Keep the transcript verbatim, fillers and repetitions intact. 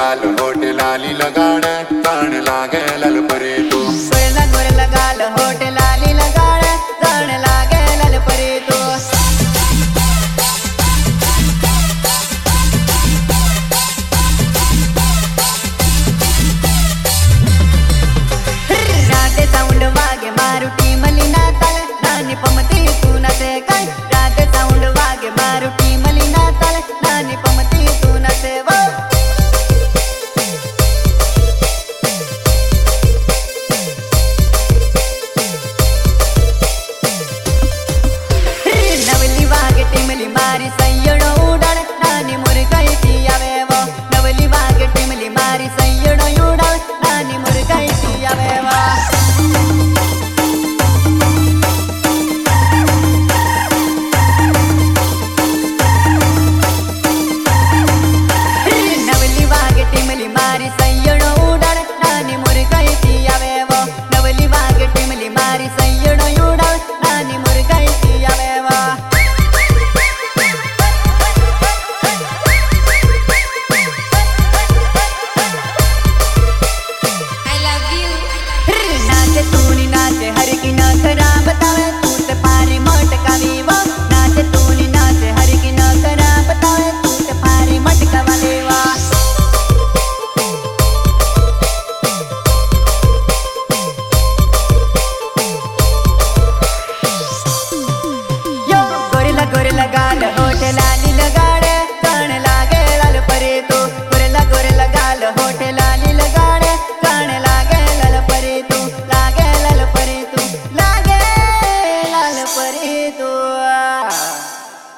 गाल होट लाली लगाड़ ताण लागे लल परे तू गोरला गोरला गाल होट लाली लगाड़ ताण लागे लल परे तू राधे साउंड वागे मारुटी मलिना ताल नानी पमती तू नसे काय राधे साउंड वागे मारुटी मलिना ताल नानी पमती तू नसे वो नवली वागे टिमली मारी सैयडो उडाड नानी मुरगाई ती आवे वो नवली वागे टिमली मारी सैयडो उडाड नानी मुरगाई ती आवे वो नवली वागे टिमली मारी सैयडो उडाड नानी मुरगाई ती आवे वो नवली वागे टिमली मारी सैयडो उडाड नानी मुरगाई ती आवे वो नाचे तूनी नाचे हर की ना करा बतावे तू ते पारी मटकावी वो नाचे तूनी नाचे हर की ना करा बतावे तू ते पारी मटकावाले वा यो गोरिल्ला गोरिल्ला गाल